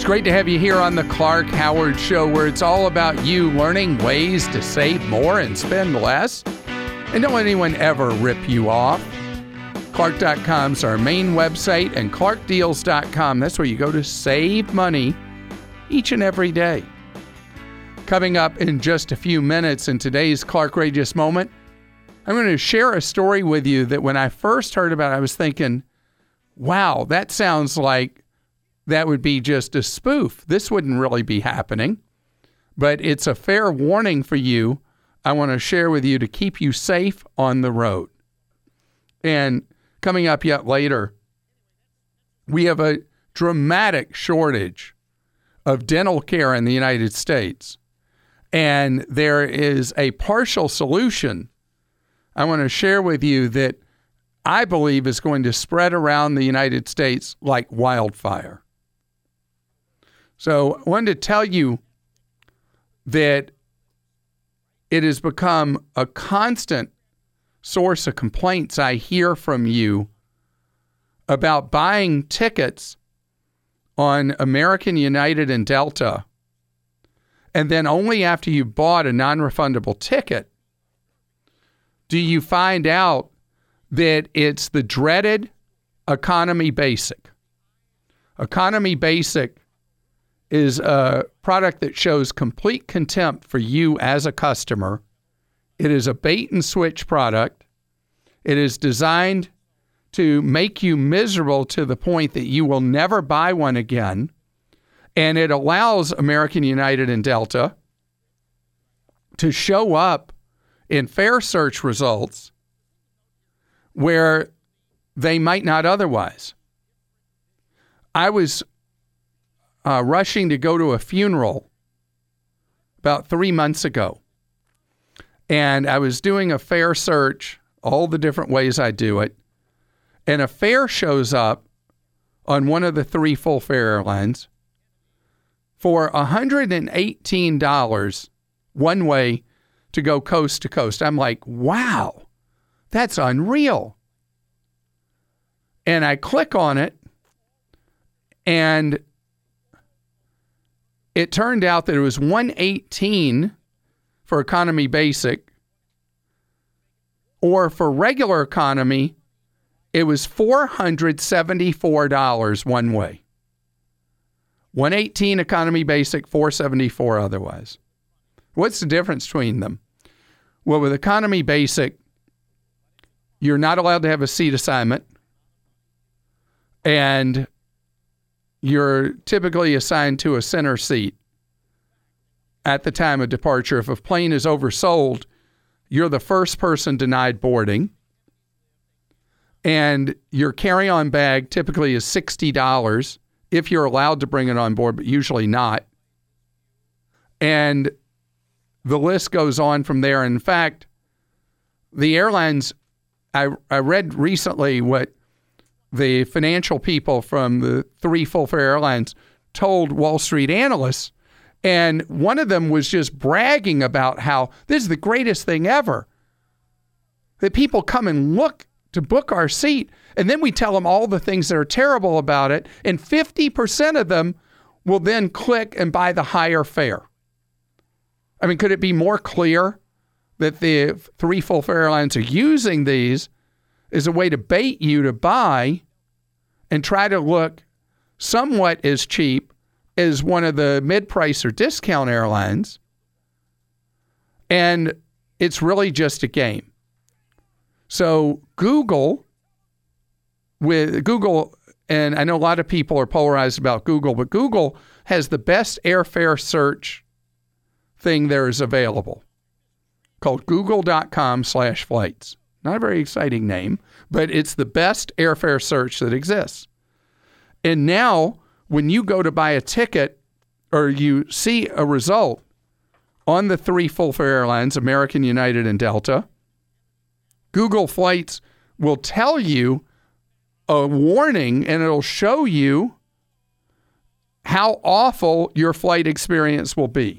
great to have you here on the Clark Howard Show, where it's all about you learning ways to save more and spend less. And don't let anyone ever rip you off. Clark.com is our main website, and ClarkDeals.com, that's where you go to save money each and every day. Coming up in just a few minutes in today's Clarkrageous Moment, I'm going to share a story with you that when I first heard about it, I was thinking, wow, that sounds like that would be just a spoof. This wouldn't really be happening. But it's a fair warning for you I want to share with you to keep you safe on the road. And coming up yet later, we have a dramatic shortage of dental care in the United States. And there is a partial solution I want to share with you that I believe is going to spread around the United States like wildfire. So I wanted to tell you that it has become a constant source of complaints I hear from you about buying tickets on American, United, and Delta, and then only after you bought a non-refundable ticket do you find out that it's the dreaded Economy Basic. Economy Basic is a product that shows complete contempt for you as a customer. It is a bait and switch product. It is designed to make you miserable to the point that you will never buy one again. And it allows American, United, and Delta to show up in fare search results where they might not otherwise. I was rushing to go to a funeral about 3 months ago. And I was doing a fare search, all the different ways I do it. And a fare shows up on one of the 3 full fare airlines for $118 one way to go coast to coast. I'm like, wow, that's unreal. And I click on it, and it turned out that it was $118 for Economy Basic, or for regular economy, it was $474 one way. $118 Economy Basic, $474 otherwise. What's the difference between them? Well, with Economy Basic, you're not allowed to have a seat assignment, and you're typically assigned to a center seat at the time of departure. If a plane is oversold, you're the first person denied boarding. And your carry-on bag typically is $60 if you're allowed to bring it on board, but usually not. And the list goes on from there. In fact, the airlines, I read recently what the financial people from the 3 full fare airlines told Wall Street analysts, and one of them was just bragging about how this is the greatest thing ever, that people come and look to book our seat, and then we tell them all the things that are terrible about it, and 50% of them will then click and buy the higher fare. I mean, could it be more clear that the 3 full fare airlines are using these as a way to bait you to buy and try to look somewhat as cheap as one of the mid-price or discount airlines? And it's really just a game. So Google, and I know a lot of people are polarized about Google, but Google has the best airfare search thing there is available, called google.com/flights. Not a very exciting name, but it's the best airfare search that exists. And now, when you go to buy a ticket or you see a result on the 3 full fare airlines, American, United, and Delta, Google Flights will tell you a warning, and it'll show you how awful your flight experience will be.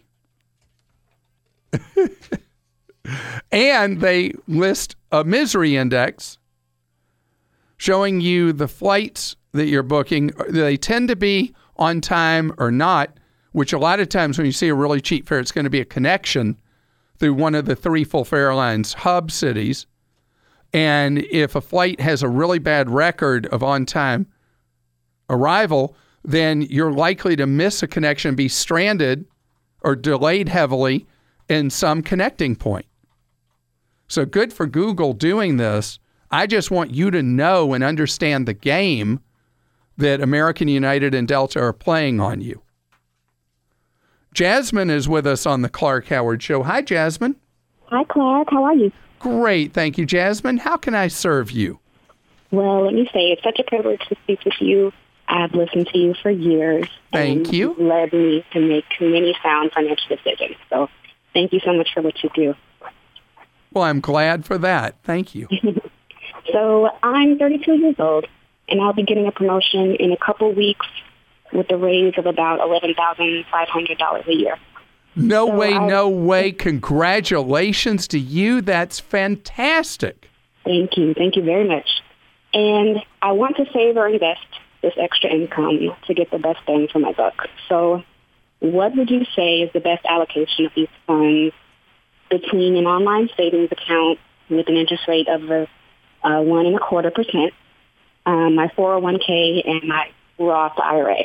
And they list a misery index showing you the flights that you're booking. They tend to be on time or not, which a lot of times when you see a really cheap fare, it's going to be a connection through one of the 3 Full-Fare Airlines hub cities. And if a flight has a really bad record of on-time arrival, then you're likely to miss a connection, be stranded or delayed heavily in some connecting point. So good for Google doing this. I just want you to know and understand the game that American United and Delta are playing on you. Jasmine is with us on the Clark Howard Show. Hi, Jasmine. Hi, Clark. How are you? Great. Thank you, Jasmine. How can I serve you? Well, let me say, it's such a privilege to speak with you. I've listened to you for years. Thank you. You've led me to make many sound financial decisions. So thank you so much for what you do. Well, I'm glad for that. Thank you. So I'm 32 years old, and I'll be getting a promotion in a couple weeks with a raise of about $11,500 a year. No way. Congratulations to you. That's fantastic. Thank you. Thank you very much. And I want to save or invest this extra income to get the best bang for my buck. So what would you say is the best allocation of these funds between an online savings account with an interest rate of 1.25%, my 401k, and my Roth IRA?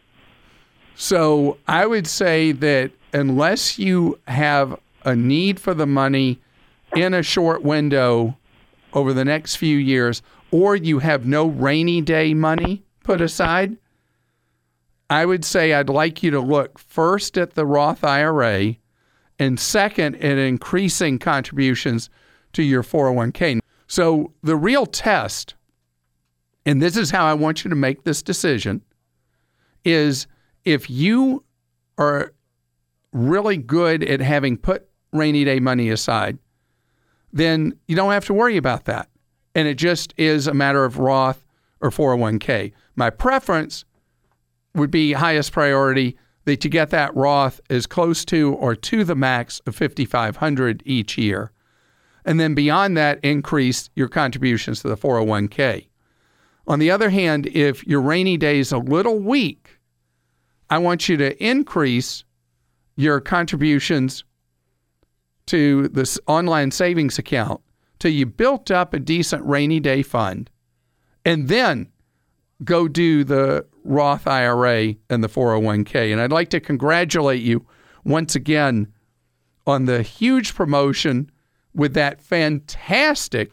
So I would say that unless you have a need for the money in a short window over the next few years, or you have no rainy day money put aside, I would say I'd like you to look first at the Roth IRA and second at increasing contributions to your 401k. So the real test, and this is how I want you to make this decision, is if you are really good at having put rainy day money aside, then you don't have to worry about that. And it just is a matter of Roth or 401k. My preference would be highest priority that you get that Roth as close to or to the max of $5,500 each year. And then beyond that, increase your contributions to the 401k. On the other hand, if your rainy day is a little weak, I want you to increase your contributions to this online savings account till you built up a decent rainy day fund, and then go do the Roth IRA and the 401k. And I'd like to congratulate you once again on the huge promotion with that fantastic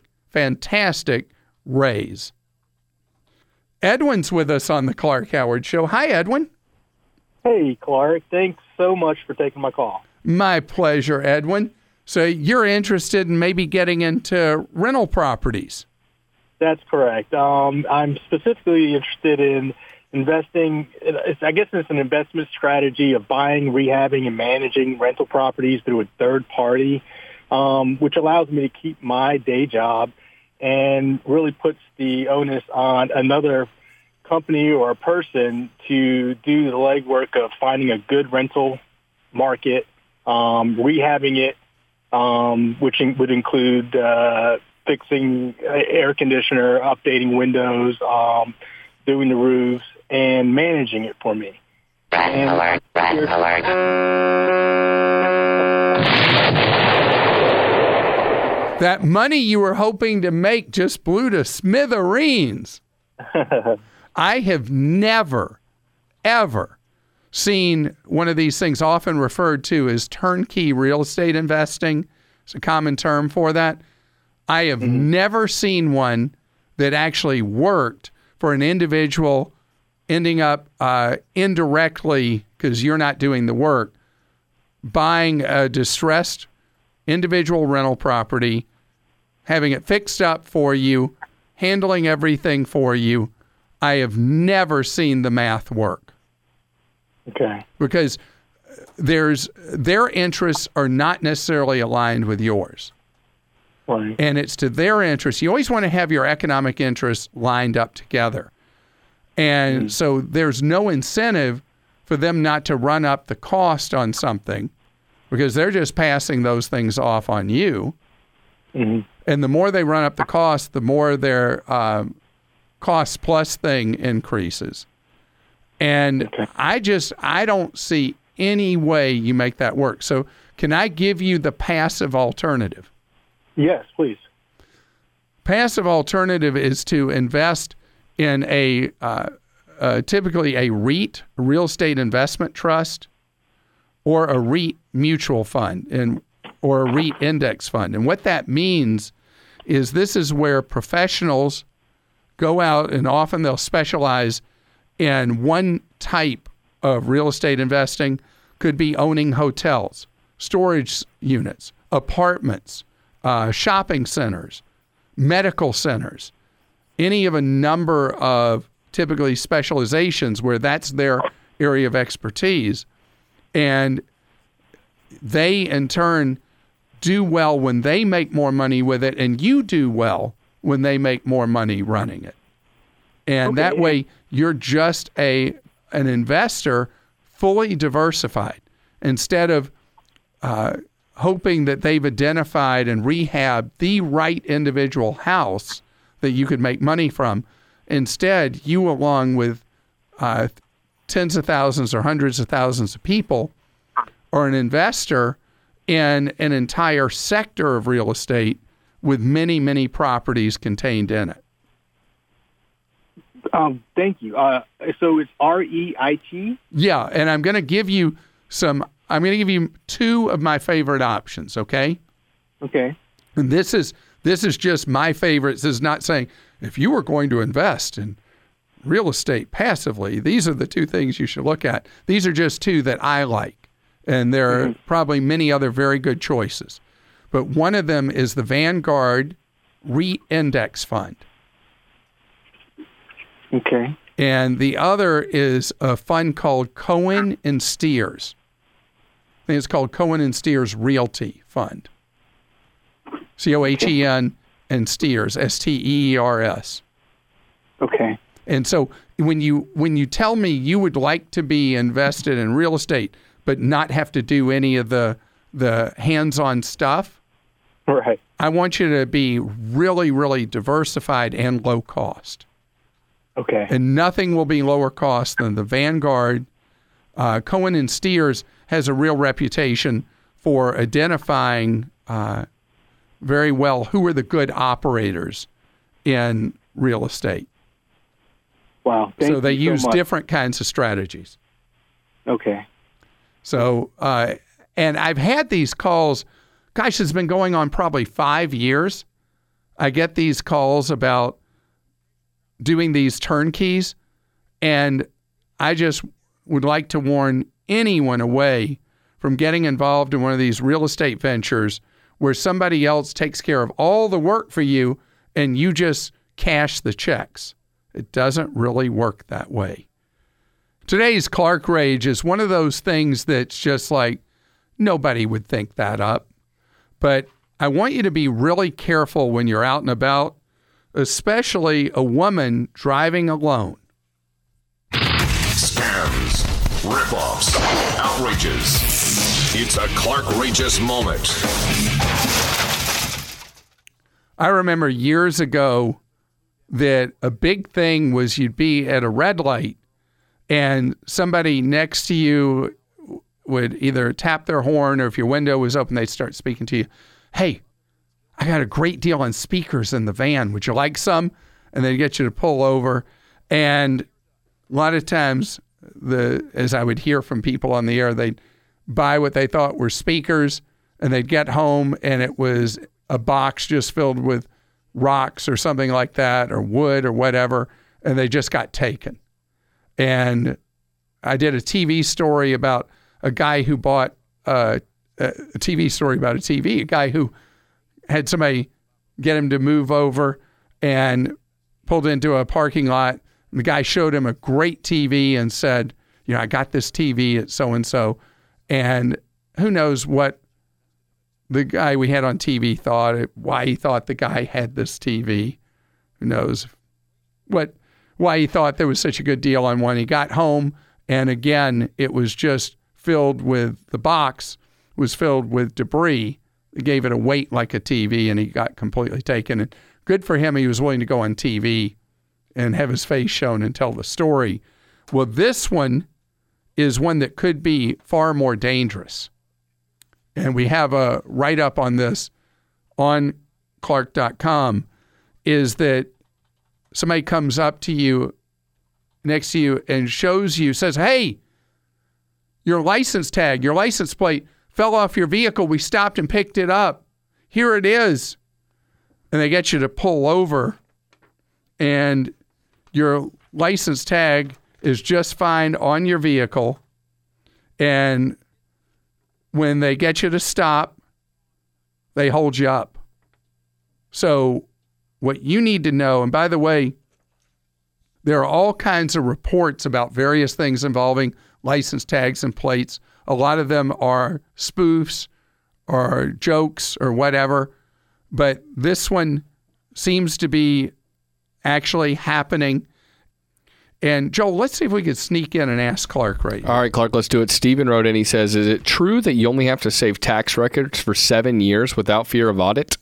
raise. Edwin's with us on the Clark Howard Show. Hi, Edwin. Hey, Clark. Thanks so much for taking my call. My pleasure, Edwin. So you're interested in maybe getting into rental properties? That's correct. I'm specifically interested in investing. I guess it's an investment strategy of buying, rehabbing, and managing rental properties through a third party, which allows me to keep my day job and really puts the onus on another company or a person to do the legwork of finding a good rental market, rehabbing it, which would include fixing air conditioner, updating windows, doing the roofs, and managing it for me. Alert. That money you were hoping to make just blew to smithereens. I have never, ever seen one of these things often referred to as turnkey real estate investing. It's a common term for that. I have never seen one that actually worked for an individual ending up indirectly, because you're not doing the work, buying a distressed individual rental property, having it fixed up for you, handling everything for you. I have never seen the math work. Okay. Because their interests are not necessarily aligned with yours. Right. And it's to their interests. You always want to have your economic interests lined up together. And so there's no incentive for them not to run up the cost on something, because they're just passing those things off on you. And the more they run up the cost, the more their cost plus thing increases. And I don't see any way you make that work. So can I give you the passive alternative? Yes, please. Passive alternative is to invest in typically a REIT, a real estate investment trust, or a REIT mutual fund or a REIT index fund. And what that means is this is where professionals go out, and often they'll specialize in one type of real estate investing. Could be owning hotels, storage units, apartments, shopping centers, medical centers, any of a number of typically specializations where that's their area of expertise. And they, in turn, do well when they make more money with it, and you do well when they make more money running it. And that way, you're just an investor fully diversified. Instead of hoping that they've identified and rehabbed the right individual house that you could make money from, instead, you, along with tens of thousands or hundreds of thousands of people, are an investor in an entire sector of real estate with many, many properties contained in it. Thank you. So it's REIT? Yeah, and I'm going to give you two of my favorite options, okay? Okay. And this is just my favorites. This is not saying if you were going to invest in real estate passively, these are the two things you should look at. These are just two that I like, and there are probably many other very good choices. But one of them is the Vanguard REIT Index Fund. Okay. And the other is a fund called Cohen and Steers. I think it's called Cohen and Steers Realty Fund. Cohen and Steers, Steers. Okay. And so when you tell me you would like to be invested in real estate but not have to do any of the hands-on stuff, right, I want you to be really, really diversified and low cost. Okay. And nothing will be lower cost than the Vanguard. Cohen and Steers has a real reputation for identifying very well who are the good operators in real estate. Wow. Thank so they you use so much. different kinds of strategies. Okay. So, and I've had these calls, gosh, it's been going on probably 5 years. I get these calls about doing these turnkeys, and I just would like to warn anyone away from getting involved in one of these real estate ventures where somebody else takes care of all the work for you and you just cash the checks. It doesn't really work that way. Today's Clark Rage is one of those things that's just like nobody would think that up. But I want you to be really careful when you're out and about, especially a woman driving alone. Scams, rip-offs, outrages. It's a Clark-rageous moment. I remember years ago that a big thing was you'd be at a red light and somebody next to you would either tap their horn, or if your window was open, they'd start speaking to you. Hey, I got a great deal on speakers in the van. Would you like some? And they'd get you to pull over. And a lot of times, as I would hear from people on the air, they'd buy what they thought were speakers, and they'd get home, and it was a box just filled with rocks or something like that, or wood or whatever, and they just got taken. And I did a TV story about a guy who bought a TV story about a TV, a guy who had somebody get him to move over and pulled into a parking lot. The guy showed him a great TV and said, I got this TV at so-and-so. And who knows what the guy we had on TV thought, why he thought the guy had this TV. Who knows why he thought there was such a good deal on one. He got home, and again, it was just filled with, the box was filled with debris. It gave it a weight like a TV, and he got completely taken. And good for him, he was willing to go on TV and have his face shown and tell the story. Well, this one is one that could be far more dangerous. And we have a write-up on this on Clark.com, is that somebody comes up to you, next to you, and shows you, says, hey, your license tag, your license plate fell off your vehicle. We stopped and picked it up. Here it is. And they get you to pull over, and your license tag is just fine on your vehicle. And when they get you to stop, they hold you up. So what you need to know, and by the way, there are all kinds of reports about various things involving license tags and plates. A lot of them are spoofs or jokes or whatever, but this one seems to be actually happening. And Joel, let's see if we could sneak in and ask Clark right now. All right, Clark, let's do it. Steven wrote in, he says, is it true that you only have to save tax records for 7 years without fear of audit?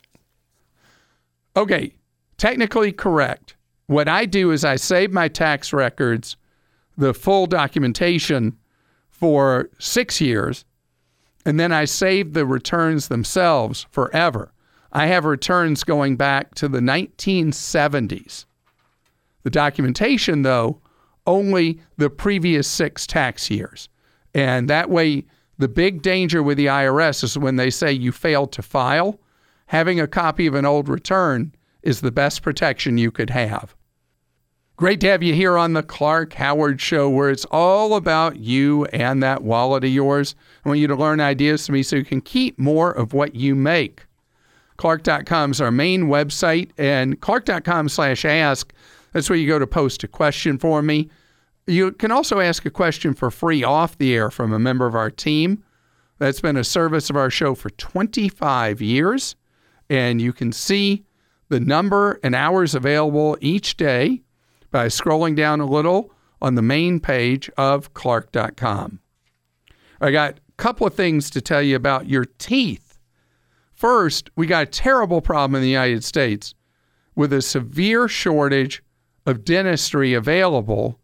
Okay, technically correct. What I do is I save my tax records, the full documentation, for 6 years, and then I save the returns themselves forever. I have returns going back to the 1970s. The documentation, though, only the previous 6 tax years. And that way, the big danger with the IRS is when they say you failed to file, having a copy of an old return is the best protection you could have. Great to have you here on the Clark Howard Show, where it's all about you and that wallet of yours. I want you to learn ideas from me so you can keep more of what you make. Clark.com is our main website, and Clark.com/ask, that's where you go to post a question for me. You can also ask a question for free off the air from a member of our team. That's been a service of our show for 25 years, and you can see the number and hours available each day by scrolling down a little on the main page of Clark.com. I got a couple of things to tell you about your teeth. First, we got a terrible problem in the United States with a severe shortage of dentistry available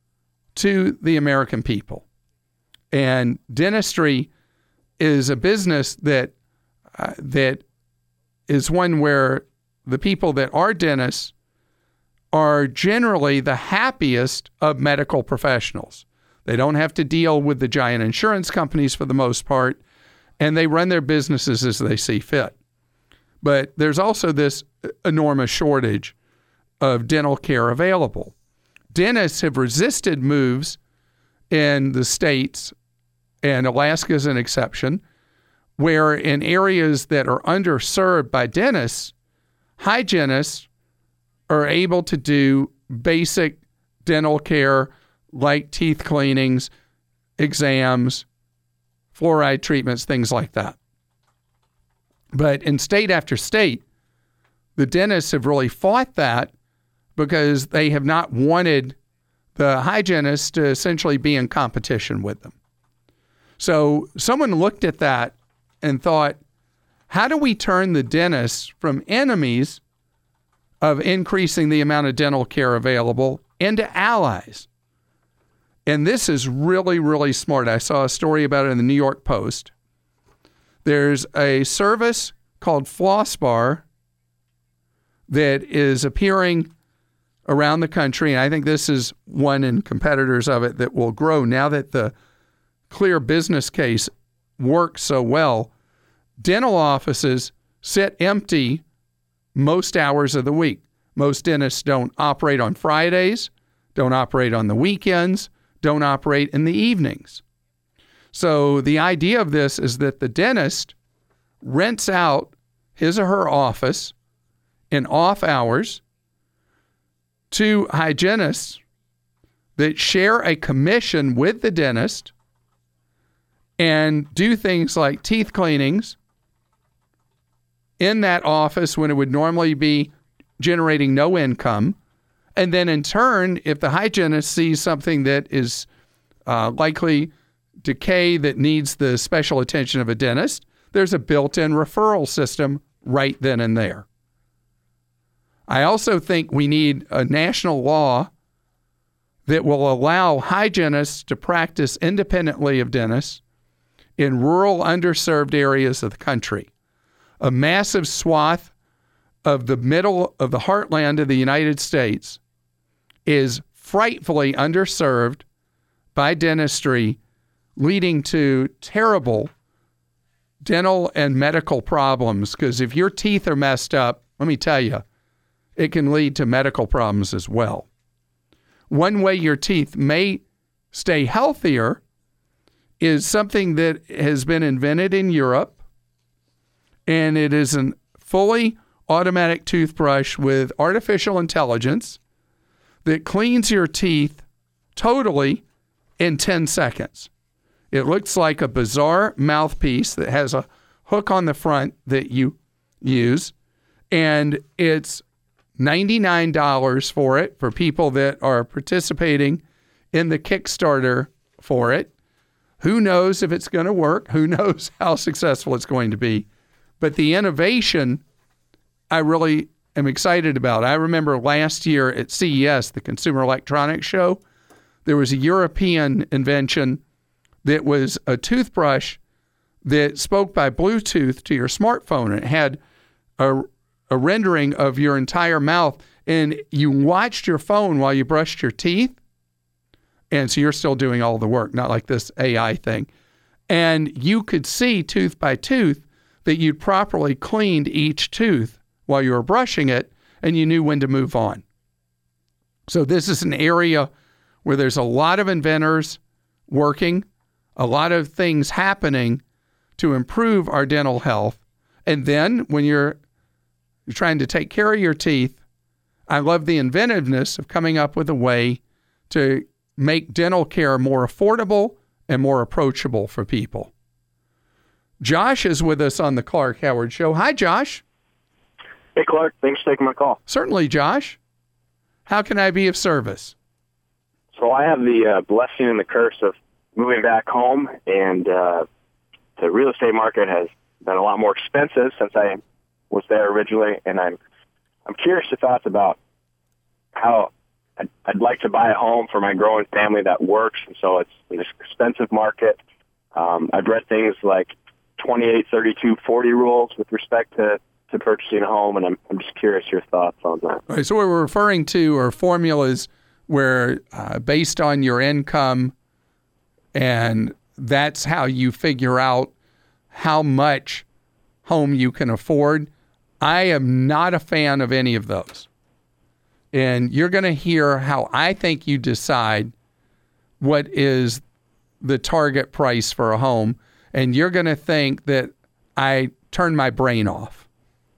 to the American people. And dentistry is a business that is one where the people that are dentists are generally the happiest of medical professionals. They don't have to deal with the giant insurance companies for the most part, and they run their businesses as they see fit. But there's also this enormous shortage of dental care available. Dentists have resisted moves in the states, and Alaska is an exception, where in areas that are underserved by dentists, hygienists are able to do basic dental care like teeth cleanings, exams, fluoride treatments, things like that. But in state after state, the dentists have really fought that because they have not wanted the hygienists to essentially be in competition with them. So someone looked at that and thought, how do we turn the dentists from enemies of increasing the amount of dental care available into allies? And this is really, really smart. I saw a story about it in the New York Post. There's a service called FlossBar that is appearing around the country, and I think this is one and competitors of it that will grow now that the clear business case works so well. Dental offices sit empty most hours of the week. Most dentists don't operate on Fridays, don't operate on the weekends, don't operate in the evenings. So the idea of this is that the dentist rents out his or her office in off hours to hygienists that share a commission with the dentist and do things like teeth cleanings in that office when it would normally be generating no income. And then in turn, if the hygienist sees something that is likely decay that needs the special attention of a dentist, there's a built-in referral system right then and there. I also think we need a national law that will allow hygienists to practice independently of dentists in rural, underserved areas of the country. A massive swath of the middle of the heartland of the United States is frightfully underserved by dentistry, leading to terrible dental and medical problems. Because if your teeth are messed up, let me tell you, it can lead to medical problems as well. One way your teeth may stay healthier is something that has been invented in Europe, and it is a fully automatic toothbrush with artificial intelligence that cleans your teeth totally in 10 seconds. It looks like a bizarre mouthpiece that has a hook on the front that you use, and it's $99 for it for people that are participating in the Kickstarter for it. Who knows if it's going to work? Who knows how successful it's going to be? But the innovation, I really am excited about. I remember last year at CES, the Consumer Electronics Show, there was a European invention that was a toothbrush that spoke by Bluetooth to your smartphone. It had a rendering of your entire mouth, and you watched your phone while you brushed your teeth. And so you're still doing all the work, not like this AI thing. And you could see tooth by tooth that you'd properly cleaned each tooth while you were brushing it, and you knew when to move on. So this is an area where there's a lot of inventors working, a lot of things happening to improve our dental health. And then when you're trying to take care of your teeth, I love the inventiveness of coming up with a way to make dental care more affordable and more approachable for people. Josh is with us on the Clark Howard Show. Hi, Josh. Hey, Clark. Thanks for taking my call. Certainly, Josh. How can I be of service? So I have the blessing and the curse of moving back home, and the real estate market has been a lot more expensive since I was there originally, and I'm curious your thoughts about how I'd like to buy a home for my growing family that works, and so it's an expensive market. I've read things like 28, 32, 40 rules with respect to purchasing a home, and I'm just curious your thoughts on that. All right, so what we're referring to are formulas where based on your income, and that's how you figure out how much home you can afford. I am not a fan of any of those. And you're going to hear how I think you decide what is the target price for a home, and you're going to think that I turn my brain off.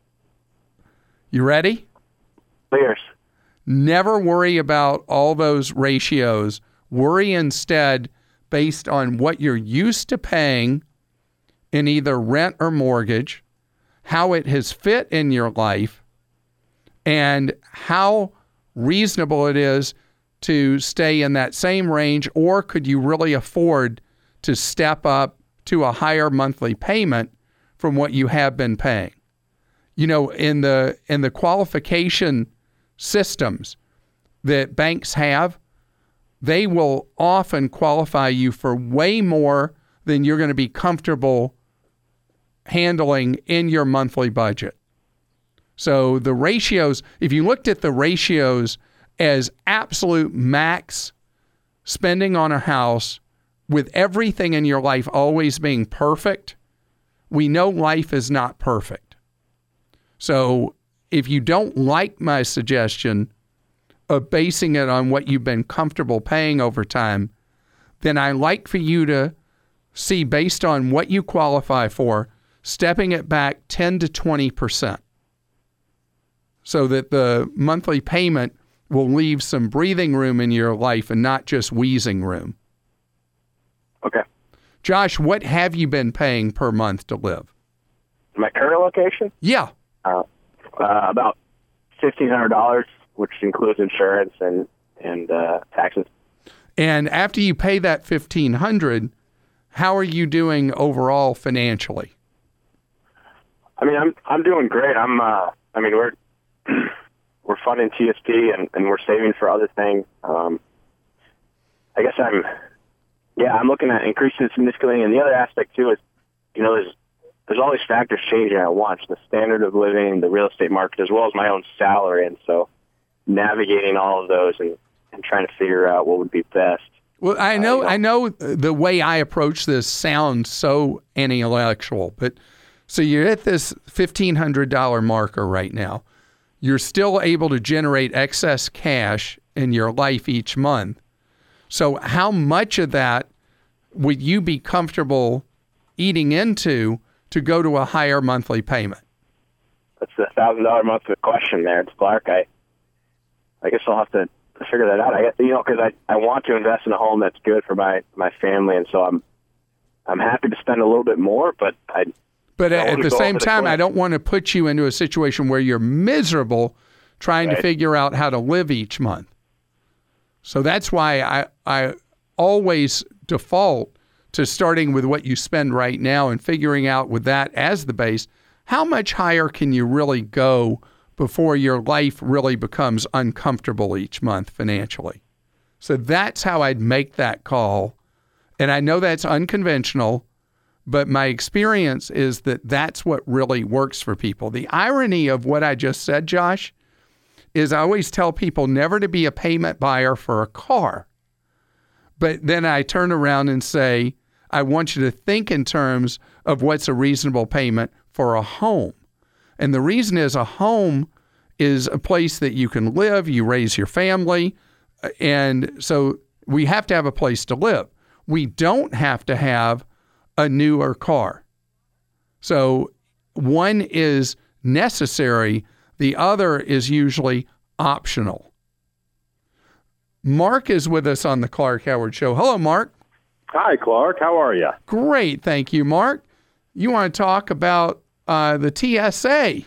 You ready? Yes. Never worry about all those ratios. Worry instead based on what you're used to paying in either rent or mortgage, how it has fit in your life, and how reasonable it is to stay in that same range, or could you really afford to step up to a higher monthly payment from what you have been paying? You know, in the qualification systems that banks have, they will often qualify you for way more than you're going to be comfortable handling in your monthly budget. So the ratios, if you looked at the ratios as absolute max spending on a house with everything in your life always being perfect, we know life is not perfect. So if you don't like my suggestion of basing it on what you've been comfortable paying over time, then I like for you to see, based on what you qualify for, stepping it back 10 to 20% so that the monthly payment will leave some breathing room in your life and not just wheezing room. Okay. Josh, what have you been paying per month to live? My current location? Yeah. About $1,500, which includes insurance and taxes. And after you pay that $1,500, how are you doing overall financially? I mean, I'm doing great. We're funding TSP and we're saving for other things. guess I'm looking at increasing it significantly. And the other aspect too is, there's all these factors changing at once: the standard of living, the real estate market, as well as my own salary. And so, navigating all of those and trying to figure out what would be best. Well, I know the way I approach this sounds so intellectual, but so you're at this $1,500 marker right now. You're still able to generate excess cash in your life each month. So how much of that would you be comfortable eating into to go to a higher monthly payment? That's the $1,000 monthly question there. It's Clark. I guess I'll have to figure that out. Because I want to invest in a home that's good for my family, and so I'm happy to spend a little bit more, but at the same time, I don't want to put you into a situation where you're miserable trying to figure out how to live each month. So that's why I always default to starting with what you spend right now and figuring out with that as the base, how much higher can you really go before your life really becomes uncomfortable each month financially. So that's how I'd make that call. And I know that's unconventional, but my experience is that that's what really works for people. The irony of what I just said, Josh, is I always tell people never to be a payment buyer for a car. But then I turn around and say, I want you to think in terms of what's a reasonable payment for a home. And the reason is a home is a place that you can live, you raise your family, and so we have to have a place to live. We don't have to have a newer car. So one is necessary, the other is usually optional. Mark is with us on the Clark Howard Show. Hello, Mark. Hi, Clark. How are you? Great, thank you, Mark. You want to talk about the TSA?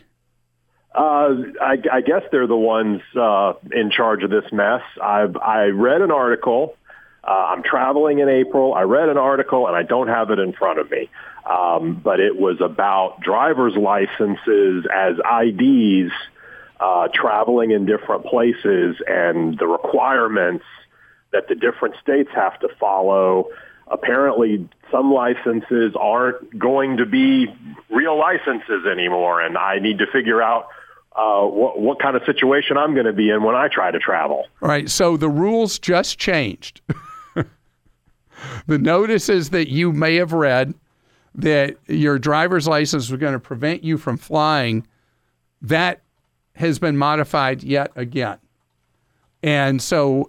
I guess they're the ones in charge of this mess. I read an article. I'm traveling in April. I read an article, and I don't have it in front of me. But it was about driver's licenses as IDs traveling in different places and the requirements that the different states have to follow. Apparently, some licenses aren't going to be real licenses anymore, and I need to figure out what kind of situation I'm going to be in when I try to travel. All right, so the rules just changed. The notices that you may have read that your driver's license was going to prevent you from flying, that has been modified yet again. And so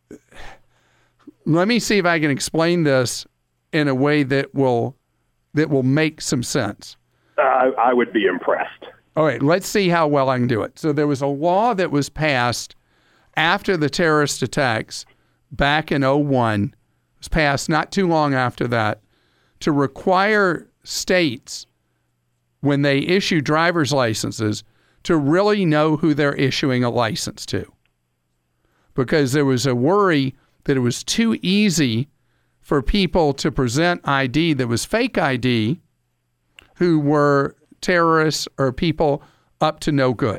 let me see if I can explain this in a way that will make some sense. I would be impressed. All right, let's see how well I can do it. So there was a law that was passed after the terrorist attacks back in 2001. It was passed not too long after that to require states, when they issue driver's licenses, to really know who they're issuing a license to. Because there was a worry that it was too easy for people to present ID that was fake ID who were terrorists or people up to no good.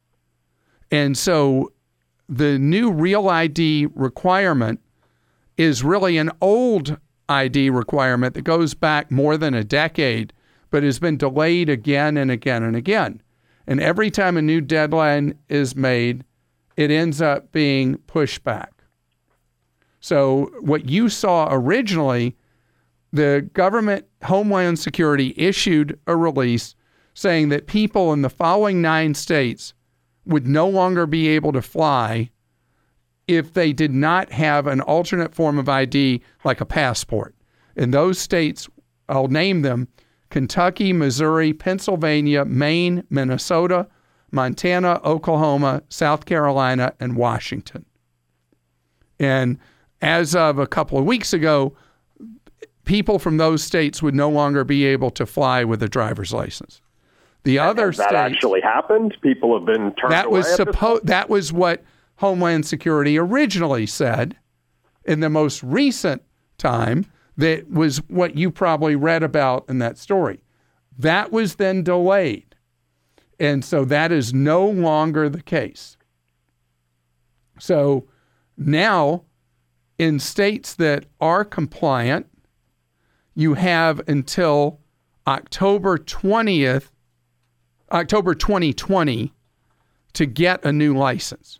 And so the new real ID requirement is really an old ID requirement that goes back more than a decade, but has been delayed again and again and again. And every time a new deadline is made, it ends up being pushed back. So what you saw originally, the government, Homeland Security, issued a release saying that people in the following 9 states would no longer be able to fly if they did not have an alternate form of ID like a passport. And those states, I'll name them: Kentucky, Missouri, Pennsylvania, Maine, Minnesota, Montana, Oklahoma, South Carolina, and Washington. And as of a couple of weeks ago, people from those states would no longer be able to fly with a driver's license. The other states, that actually happened. People have been turned away. That was what Homeland Security originally said. In the most recent time, that was what you probably read about in that story. That was then delayed. And so that is no longer the case. So now in states that are compliant, you have until October 2020 to get a new license.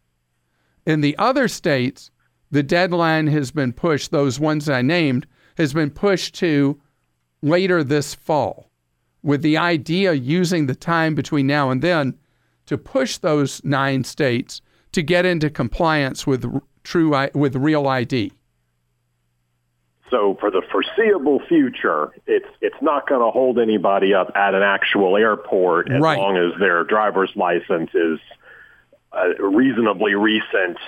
In the other states, the deadline has been pushed, those ones that I named, has been pushed to later this fall, with the idea using the time between now and then to push those 9 states to get into compliance with Real ID. So for the foreseeable future, it's not going to hold anybody up at an actual airport as long as their driver's license is reasonably recent.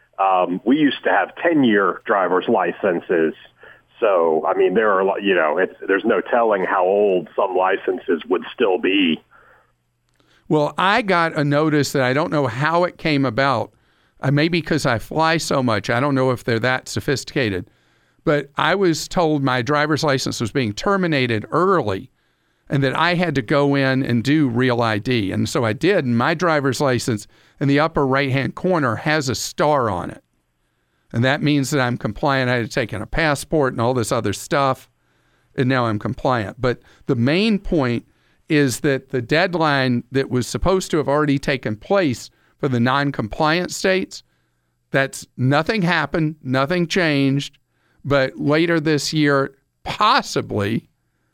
We used to have 10-year driver's licenses. So, I mean, there are, there's no telling how old some licenses would still be. Well, I got a notice that I don't know how it came about. Maybe because I fly so much. I don't know if they're that sophisticated. But I was told my driver's license was being terminated early and that I had to go in and do Real ID. And so I did. And my driver's license in the upper right-hand corner has a star on it. And that means that I'm compliant. I had taken a passport and all this other stuff. And now I'm compliant. But the main point is that the deadline that was supposed to have already taken place for the non-compliant states, that's nothing happened, nothing changed. But later this year, possibly,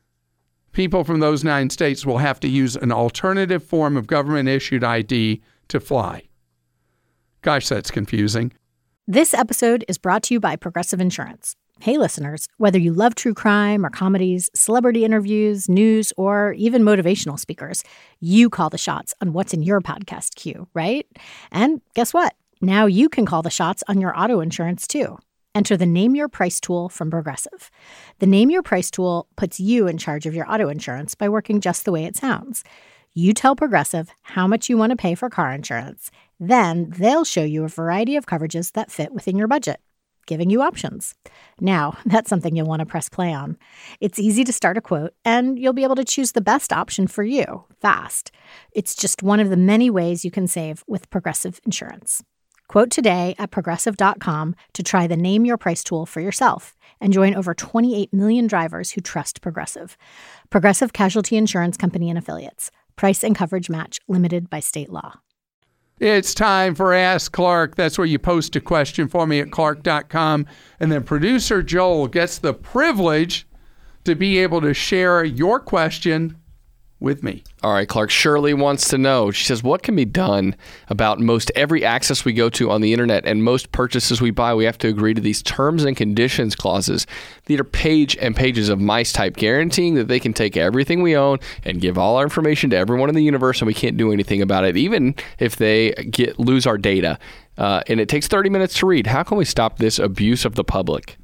people from those 9 states will have to use an alternative form of government-issued ID to fly. Gosh, that's confusing. This episode is brought to you by Progressive Insurance. Hey, listeners, whether you love true crime or comedies, celebrity interviews, news, or even motivational speakers, you call the shots on what's in your podcast queue, right? And guess what? Now you can call the shots on your auto insurance, too. Enter the Name Your Price tool from Progressive. The Name Your Price tool puts you in charge of your auto insurance by working just the way it sounds. You tell Progressive how much you want to pay for car insurance. Then they'll show you a variety of coverages that fit within your budget, giving you options. Now, that's something you'll want to press play on. It's easy to start a quote, and you'll be able to choose the best option for you fast. It's just one of the many ways you can save with Progressive Insurance. Quote today at Progressive.com to try the Name Your Price tool for yourself and join over 28 million drivers who trust Progressive. Progressive Casualty Insurance Company and Affiliates. Price and coverage match limited by state law. It's time for Ask Clark. That's where you post a question for me at Clark.com. And then producer Joel gets the privilege to be able to share your question with me. All right, Clark. Shirley wants to know. She says, what can be done about most every access we go to on the internet and most purchases we buy? We have to agree to these terms and conditions clauses. These are page and pages of mice type guaranteeing that they can take everything we own and give all our information to everyone in the universe, and we can't do anything about it, even if they lose our data. And it takes 30 minutes to read. How can we stop this abuse of the public?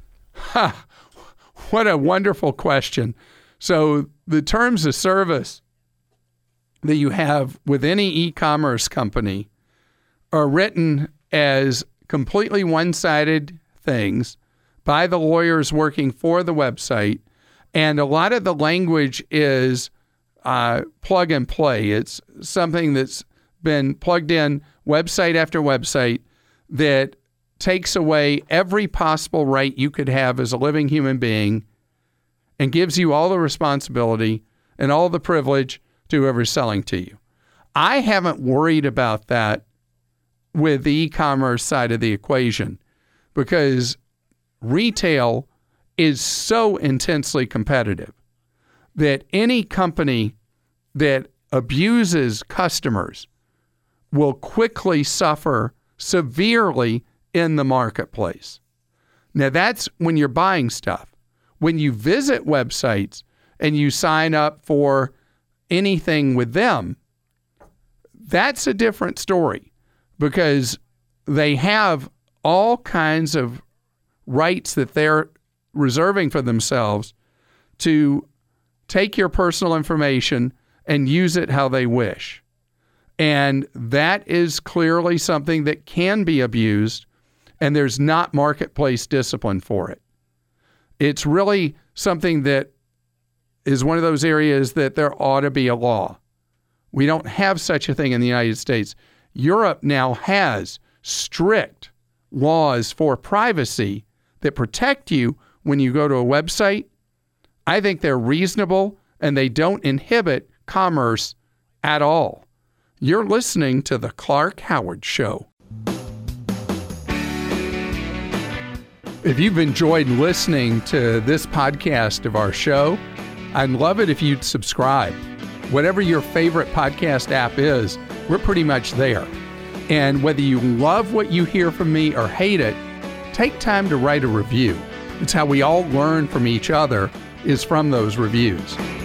What a wonderful question. So the terms of service that you have with any e-commerce company are written as completely one-sided things by the lawyers working for the website. And a lot of the language is plug and play. It's something that's been plugged in website after website that takes away every possible right you could have as a living human being and gives you all the responsibility and all the privilege to whoever's selling to you. I haven't worried about that with the e-commerce side of the equation because retail is so intensely competitive that any company that abuses customers will quickly suffer severely in the marketplace. Now, that's when you're buying stuff. When you visit websites and you sign up for anything with them, that's a different story because they have all kinds of rights that they're reserving for themselves to take your personal information and use it how they wish. And that is clearly something that can be abused, and there's not marketplace discipline for it. It's really something that is one of those areas that there ought to be a law. We don't have such a thing in the United States. Europe now has strict laws for privacy that protect you when you go to a website, I think they're reasonable and they don't inhibit commerce at all. You're listening to The Clark Howard Show. If you've enjoyed listening to this podcast of our show, I'd love it if you'd subscribe. Whatever your favorite podcast app is, we're pretty much there. And whether you love what you hear from me or hate it, take time to write a review. It's how we all learn from each other, is from those reviews.